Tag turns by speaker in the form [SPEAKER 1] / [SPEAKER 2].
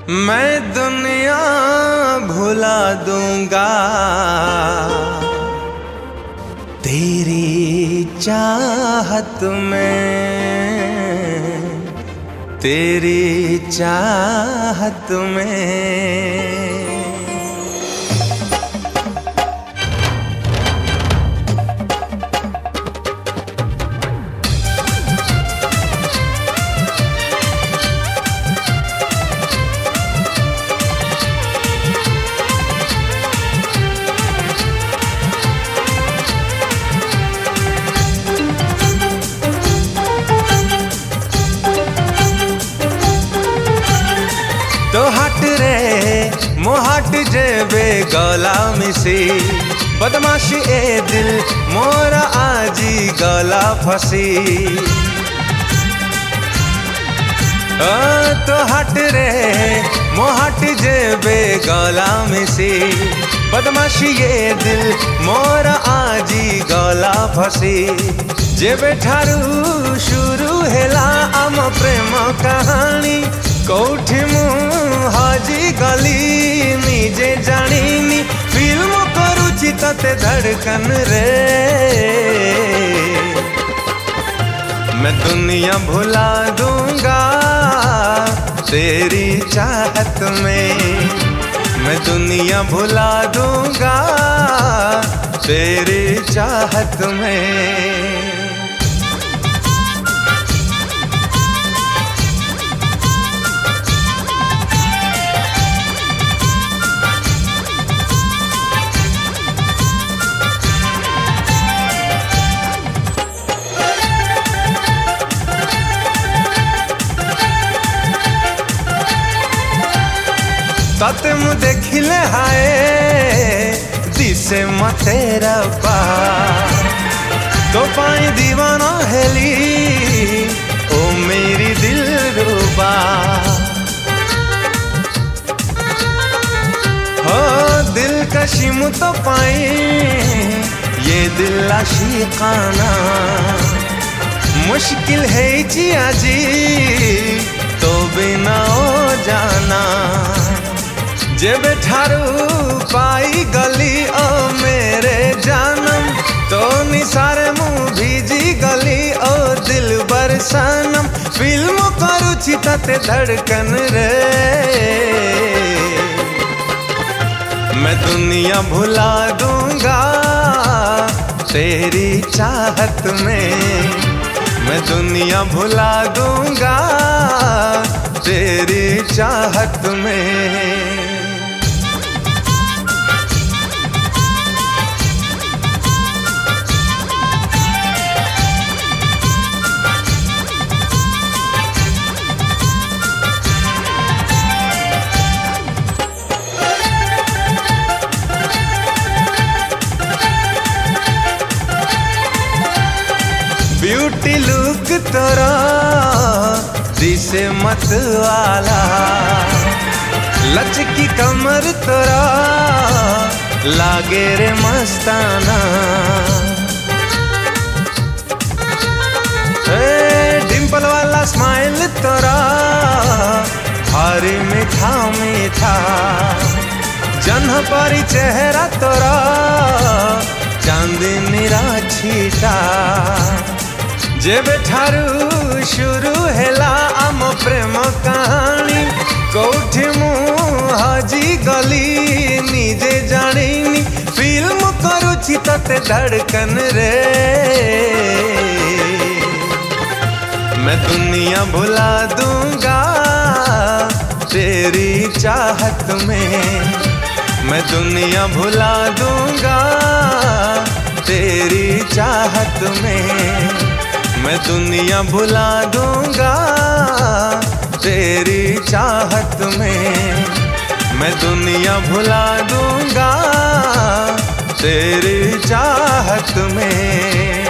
[SPEAKER 1] मैं दुनिया भुला दूंगा तेरी चाहत में, तेरी चाहत में। तो हट रे मोहट जेबे गला मिसी, बदमाशी ए दिल मोरा आजी गला फसी। तो हट रे मोहट जेबे गला मिसी, बदमाशी ये दिल मोरा आजी गला फसी। जेबे ठारू शुरू हेला आम प्रेम कहानी, कौठी मु हाजी गली निजे जानिनी। फिल्म करुची तते धड़कन रे, मैं दुनिया भुला दूंगा तेरी चाहत में। मैं दुनिया भुला दूंगा तेरी चाहत में। तते मु देखिले हाय दिसे मते रब्बा, तो पाई दीवाना हेली ओ मेरी दिलरुबा। हो दिलकशी मु तो पाई ये दिल आशिकाना, मुश्किल है जी आजी तो बिना ओ जाना। जेबे ठारू पाई गली ओ मेरे जानम, तो निसारे मुँह भीजी गली ओ दिल बरसानम। फिल्म करुची तते धड़कन रे, मैं दुनिया भुला दूंगा तेरी चाहत में। मैं दुनिया भुला दूंगा तेरी चाहत में। ब्यूटी लुक तोरा दिसे मत वाला, लचकी कमर तोरा लागे रे मस्ताना। डिम्पल वाला स्माइल तोरा भारी मीठा मीठा, जन्ह परी चेहरा तोरा चांदनी छीटा। जेबे ठारू शुरू हेला आम प्रेम कहानी, कौठी मु हाजी गली निजे जानिनी। फिल्म करुची तते धड़कन रे, मैं दुनिया भुला दूंगा तेरी चाहत में। मैं दुनिया भुला दूंगा तेरी चाहत में। मैं दुनिया भुला दूंगा तेरी चाहत में। मैं दुनिया भुला दूंगा तेरी चाहत में।